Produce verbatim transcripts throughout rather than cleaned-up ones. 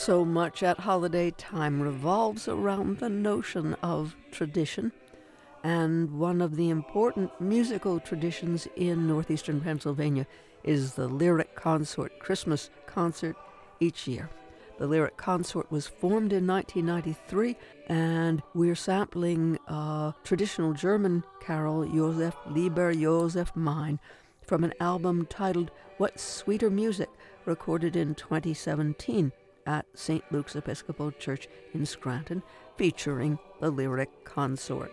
So much at holiday time revolves around the notion of tradition, and one of the important musical traditions in northeastern Pennsylvania is the Lyric Consort Christmas concert each year. The Lyric Consort was formed in nineteen ninety-three, and we're sampling a traditional German carol, Josef Lieber Josef Mein, from an album titled What Sweeter Music, recorded in twenty seventeen at Saint Luke's Episcopal Church in Scranton, featuring the Lyric Consort.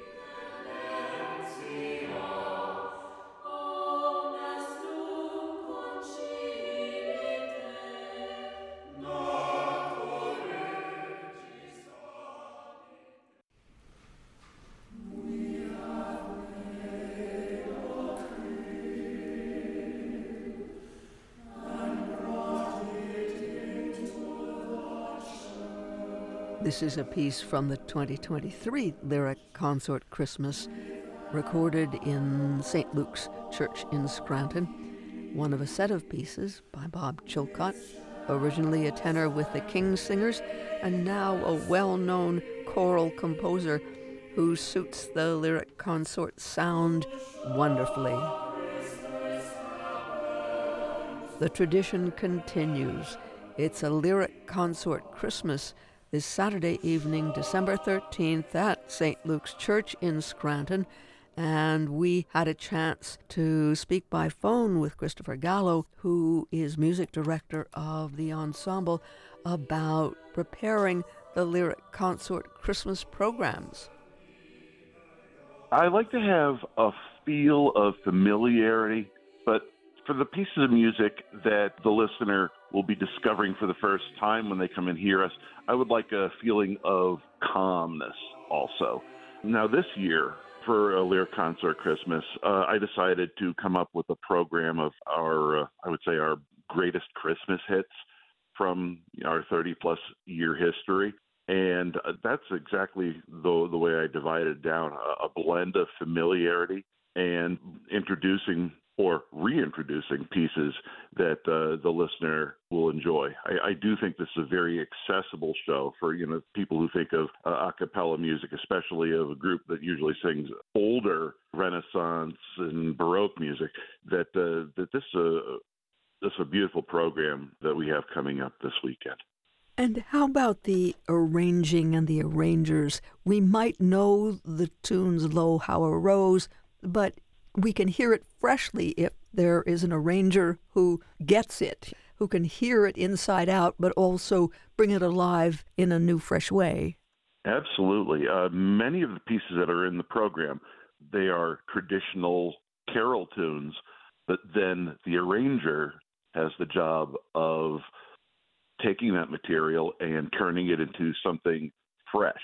This is a piece from the twenty twenty-three Lyric Consort Christmas, recorded in Saint Luke's Church in Scranton, one of a set of pieces by Bob Chilcott, originally a tenor with the King's Singers, and now a well-known choral composer who suits the Lyric Consort sound wonderfully. The tradition continues. It's a Lyric Consort Christmas this Saturday evening, December thirteenth, at Saint Luke's Church in Scranton, and we had a chance to speak by phone with Christopher Gallo, who is music director of the ensemble, about preparing the Lyric Consort Christmas programs. I like to have a feel of familiarity, but for the pieces of music that the listener will be discovering for the first time when they come and hear us, I would like a feeling of calmness also. Now this year, for a Lyric Consort Christmas, uh, I decided to come up with a program of our, uh, I would say, our greatest Christmas hits from our thirty-plus year history. And uh, that's exactly the, the way I divided it down, a, a blend of familiarity and introducing or reintroducing pieces that uh, the listener will enjoy. I, I do think this is a very accessible show for, you know, people who think of uh, a cappella music, especially of a group that usually sings older Renaissance and Baroque music, that uh, that this, uh, this is a beautiful program that we have coming up this weekend. And how about the arranging and the arrangers? We might know the tunes Lo How a Rose, but we can hear it freshly if there is an arranger who gets it, who can hear it inside out, but also bring it alive in a new, fresh way. Absolutely. Uh, many of the pieces that are in the program, they are traditional carol tunes, but then the arranger has the job of taking that material and turning it into something fresh.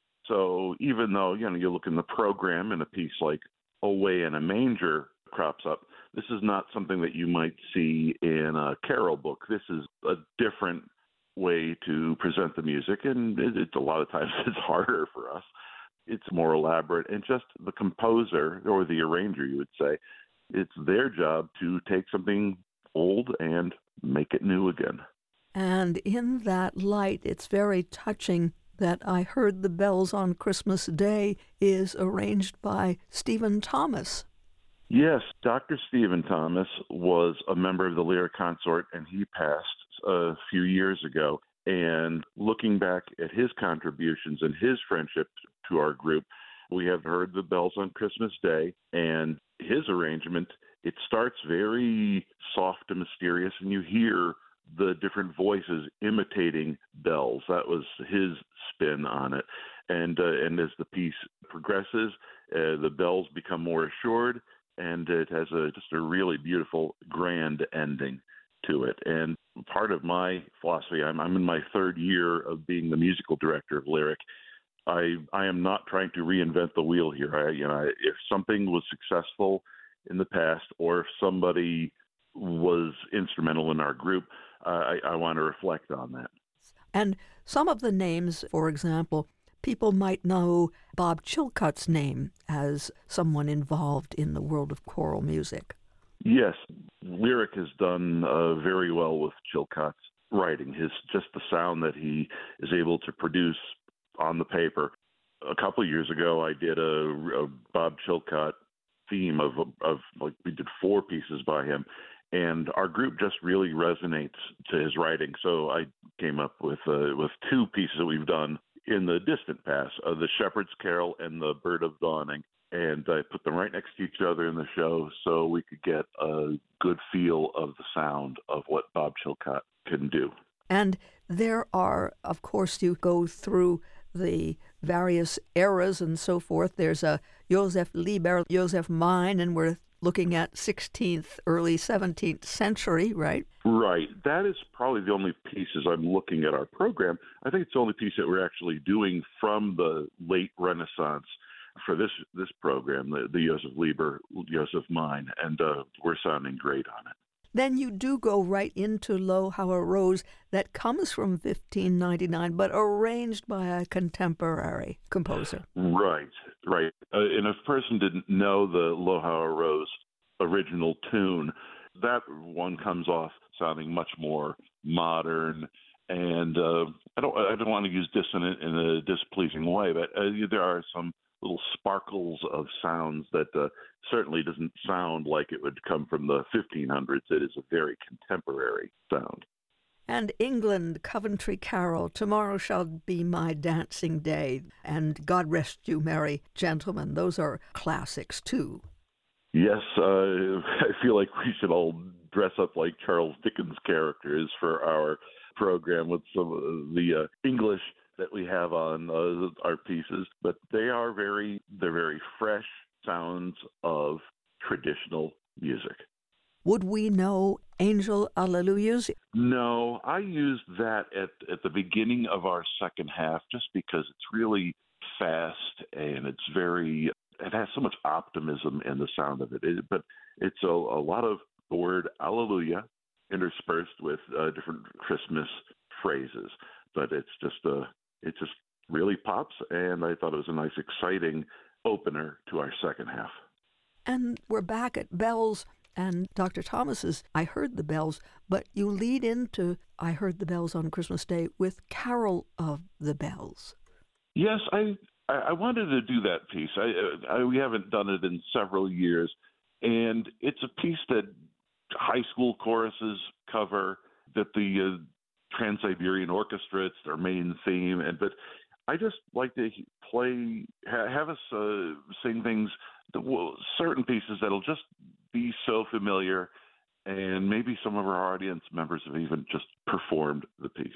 So even though, you know, you look in the program and a piece like Away in a Manger crops up, this is not something that you might see in a carol book. This is a different way to present the music, and it, it's a lot of times it's harder for us. It's more elaborate, and just the composer or the arranger, you would say, it's their job to take something old and make it new again. And in that light, it's very touching that I Heard the Bells on Christmas Day is arranged by Stephen Thomas. Yes, Doctor Stephen Thomas was a member of the Lyric Consort, and he passed a few years ago. And looking back at his contributions and his friendship to our group, we have Heard the Bells on Christmas Day, and his arrangement, it starts very soft and mysterious, and you hear the different voices imitating bells. That was his spin on it. And uh, and as the piece progresses, uh, the bells become more assured, and it has a just a really beautiful, grand ending to it. And part of my philosophy, I'm, I'm in my third year of being the musical director of Lyric. I I am not trying to reinvent the wheel here. I, you know, if something was successful in the past, or if somebody was instrumental in our group, uh, I, I want to reflect on that. And some of the names, for example, people might know Bob Chilcott's name as someone involved in the world of choral music. Yes, Lyric has done uh, very well with Chilcott's writing, his just the sound that he is able to produce on the paper. A couple of years ago, I did a, a Bob Chilcott theme of of like we did four pieces by him, and our group just really resonates to his writing. So I came up with uh, with two pieces that we've done in the distant past, uh, the Shepherd's Carol and the Bird of Dawning. And I put them right next to each other in the show so we could get a good feel of the sound of what Bob Chilcott can do. And there are, of course, you go through the various eras and so forth. There's a Joseph Lieber, Joseph Mein, and we're looking at sixteenth, early seventeenth century, right? Right. That is probably the only pieces I'm looking at our program. I think it's the only piece that we're actually doing from the late Renaissance for this this program, the, the Joseph Lieber, Joseph Mein, and uh, we're sounding great on it. Then you do go right into Lo How a Rose that comes from fifteen ninety-nine, but arranged by a contemporary composer. Right, right. Uh, and if a person didn't know the Lo How a Rose original tune, that one comes off sounding much more modern. And uh, I don't I don't want to use dissonant in a displeasing way, but uh, there are some little sparkles of sounds that uh, certainly doesn't sound like it would come from the fifteen hundreds. It is a very contemporary sound. And England, Coventry Carol, Tomorrow Shall Be My Dancing Day, and God Rest You Merry Gentlemen. Those are classics, too. Yes, uh, I feel like we should all dress up like Charles Dickens characters for our program with some of the uh, English that we have on uh, our pieces, but they are very, they're very fresh sounds of traditional music. Would we know Angel Alleluias? No, I used that at, at the beginning of our second half just because it's really fast and it's very, it has so much optimism in the sound of it. it but it's a, a lot of the word Alleluia interspersed with uh, different Christmas phrases, but it's just a, it just really pops, and I thought it was a nice, exciting opener to our second half. And we're back at Bells and Doctor Thomas's I Heard the Bells, but you lead into I Heard the Bells on Christmas Day with Carol of the Bells. Yes, I I wanted to do that piece. I, I we haven't done it in several years, and it's a piece that high school choruses cover, that the uh, Trans-Siberian Orchestra, it's their main theme, and but I just like to play, ha, have us uh, sing things, that will, certain pieces that'll just be so familiar, and maybe some of our audience members have even just performed the piece.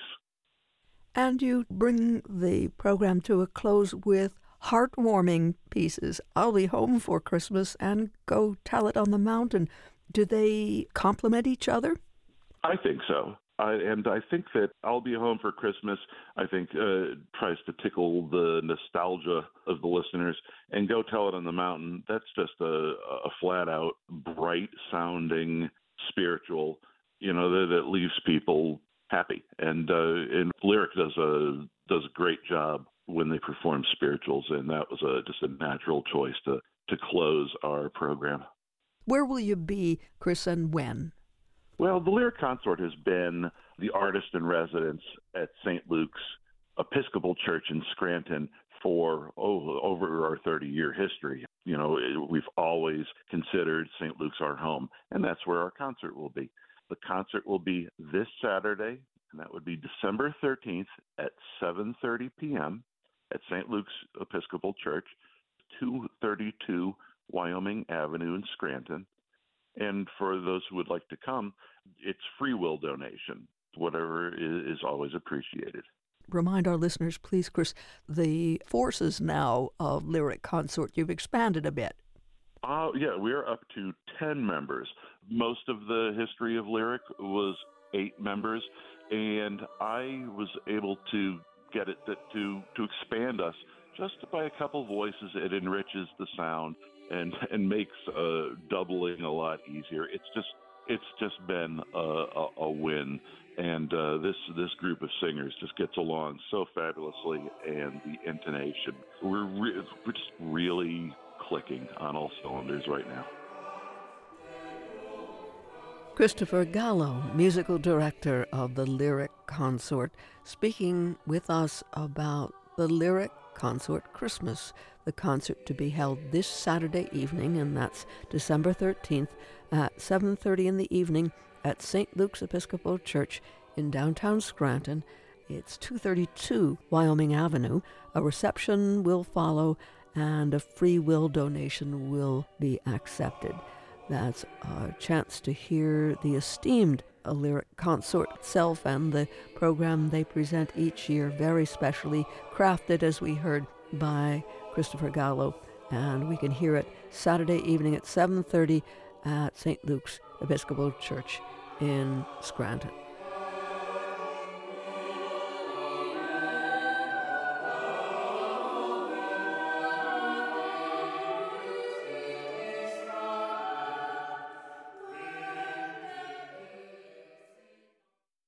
And you bring the program to a close with heartwarming pieces. I'll Be Home for Christmas and Go Tell It on the Mountain. Do they complement each other? I think so. I, and I think that I'll Be Home for Christmas, I think, uh, tries to tickle the nostalgia of the listeners. And Go Tell It on the Mountain, that's just a, a flat-out, bright-sounding, spiritual, you know, that, that leaves people happy. And, uh, and Lyric does a, does a great job when they perform spirituals, and that was a, just a natural choice to, to close our program. Where will you be, Chris, and when? Well, the Lyric Consort has been the artist in residence at Saint Luke's Episcopal Church in Scranton for oh, over our thirty-year history. You know, we've always considered Saint Luke's our home, and that's where our concert will be. The concert will be this Saturday, and that would be December thirteenth at seven thirty p.m. at Saint Luke's Episcopal Church, two thirty-two Wyoming Avenue in Scranton. And for those who would like to come, it's free will donation. Whatever is, is always appreciated. Remind our listeners, please, Chris, the forces now of Lyric Consort. You've expanded a bit. Uh, yeah, we're up to ten members. Most of the history of Lyric was eight members, and I was able to get it that, to, to expand us just by a couple voices. It enriches the sound and and makes uh, doubling a lot easier. It's just it's just been a, a, a win, and uh, this this group of singers just gets along so fabulously, and the intonation, we're re- we're just really clicking on all cylinders right now. Christopher Gallo, musical director of the Lyric Consort, speaking with us about the Lyric Consort Christmas, the concert to be held this Saturday evening, and that's December thirteenth at seven thirty in the evening at Saint Luke's Episcopal Church in downtown Scranton. It's two thirty-two Wyoming Avenue. A reception will follow, and a free will donation will be accepted. That's a chance to hear the esteemed Lyric Consort itself and the program they present each year, very specially crafted, as we heard, by Christopher Gallo. And we can hear it Saturday evening at seven thirty at Saint Luke's Episcopal Church in Scranton.